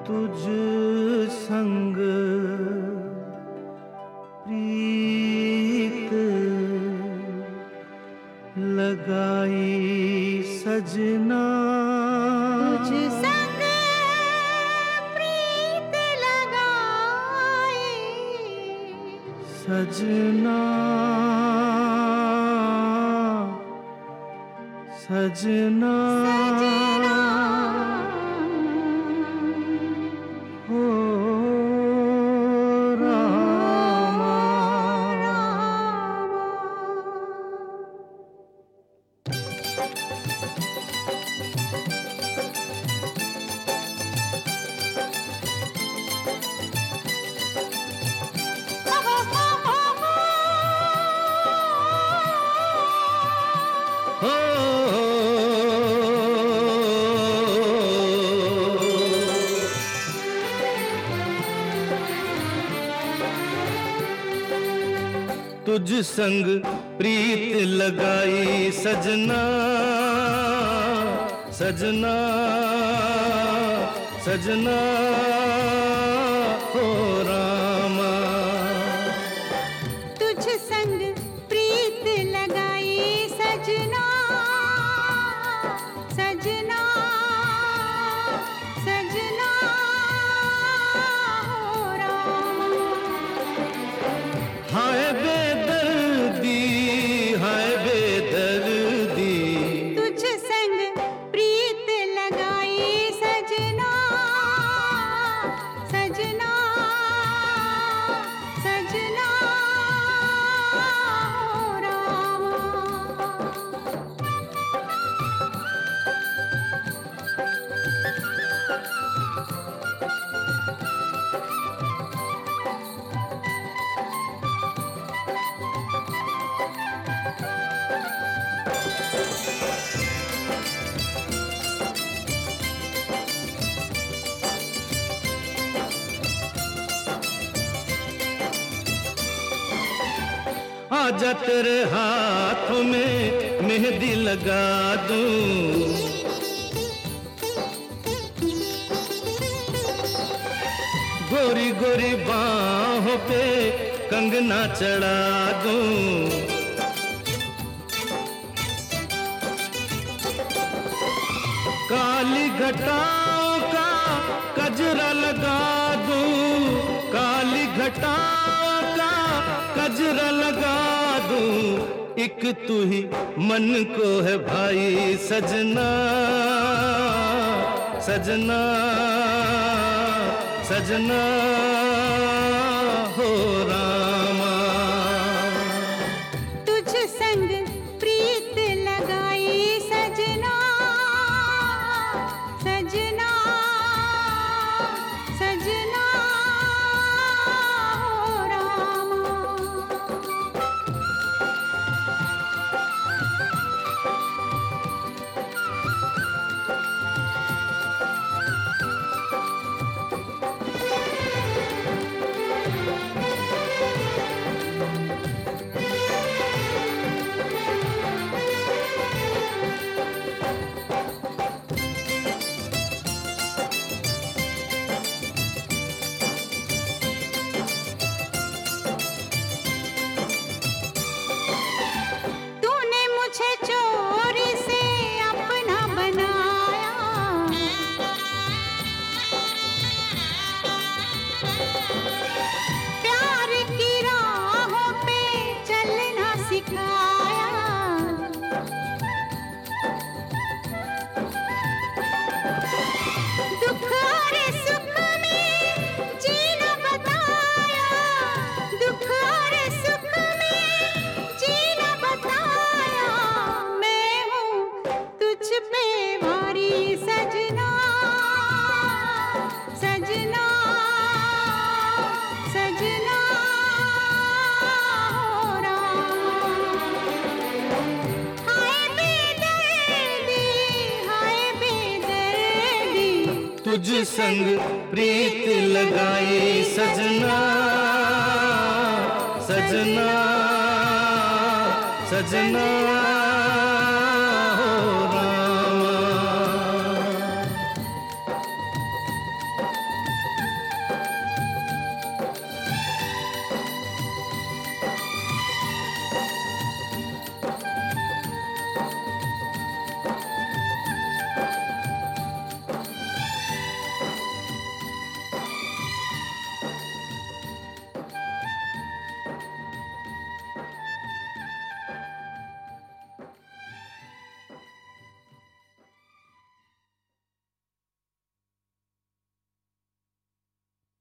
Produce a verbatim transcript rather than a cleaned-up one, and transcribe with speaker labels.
Speaker 1: तुझ संग प्रीत लगाई सजना,
Speaker 2: तुझ संग प्रीत लगाई
Speaker 1: सजना सजना,
Speaker 2: सजना
Speaker 1: हो रामा। हो तुझ संग प्रीत लगाई सजना सजना सजना, हो रामा।
Speaker 2: तुझ संग प्रीत लगाई सजना सजना सजना, हो रामा।
Speaker 1: हाय बेदर्दी हाय बेदर्दी,
Speaker 2: तुझ संग प्रीत लगाई सजना सजना सजना, हो रामा।
Speaker 1: आजा तेरे हाथों में मेहंदी लगा दूं, गोरी गोरी बाहों पे कंगना चढ़ा दूं, काली घटाओं का कजरा लगा दूं, काली घटाओं का कजरा लगा दूं, एक तू ही मन को है भाई सजना सजना सजना, हो रामा।
Speaker 2: तुझ संग प्रीत लगाई सजना सजना सजना, हो रामा। तूने मुझे चोरी से अपना बनाया, प्यार की राहों पे चलना सिखाया, दुख और सुख में जीना बताया, दुख और सुख में जीना बताया, मैं हूँ तुझ पे भारी सजना सजना सजना, हो रामा। हाय बेदर्दी हाय बेदर्दी,
Speaker 1: तुझ संग प्रीत लगाई सजना सजना सजना,